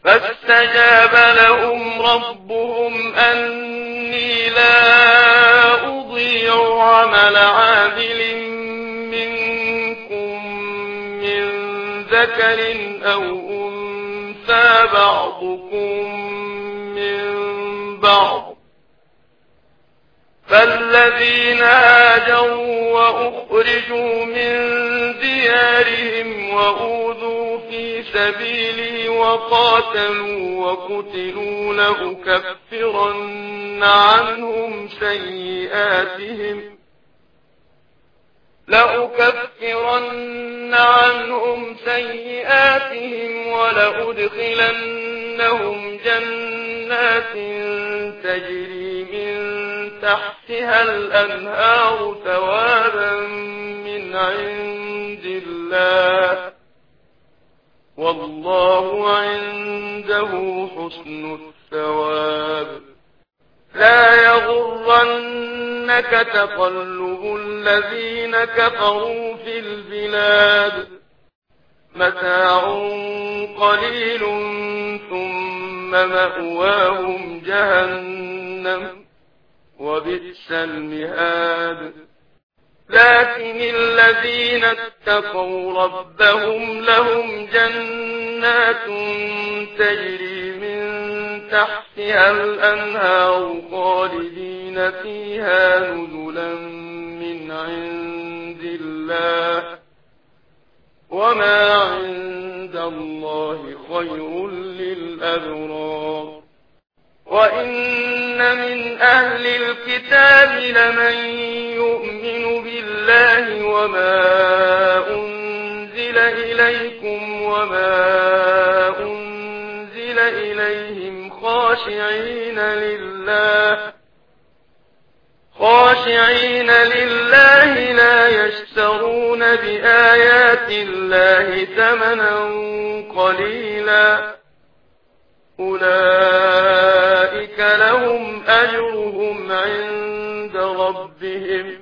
فاستجاب لهم ربهم أني لا أضيع عمل عامل منكم من ذكر أو أنثى بعضكم من بعض، فالذين هاجروا وأخرجوا من ديارهم وأوذوا في سبيلي وقاتلوا وقتلوا لأكفرن عنهم سيئاتهم ولأدخلنهم جنات تجري من تحتها الأنهار ثوابا من عند الله، والله عنده حسن الثواب. لا يغرنك تقلب الذين كفروا في البلاد، متاع قليل ثم مأواهم جهنم وبئس المهاد. لكن الذين اتقوا ربهم لهم جنات تجري من تحتها الأنهار خالدين فيها نزلا من عند الله، وما عند الله خير للأبرار. وإن من أهل الكتاب لمن يؤمن بالله وما أنزل إليكم وما أنزل إليهم خاشعين لله لا يشترون بآيات الله ثمنا قليلا، أولئك لهم أجرهم عند ربهم،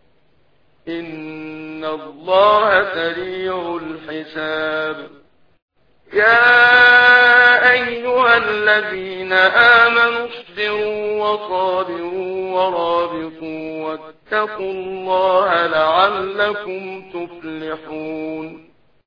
إن الله سريع الحساب. يا أيها الذين آمنوا اصبروا وصابروا ورابطوا واتقوا الله لعلكم تفلحون.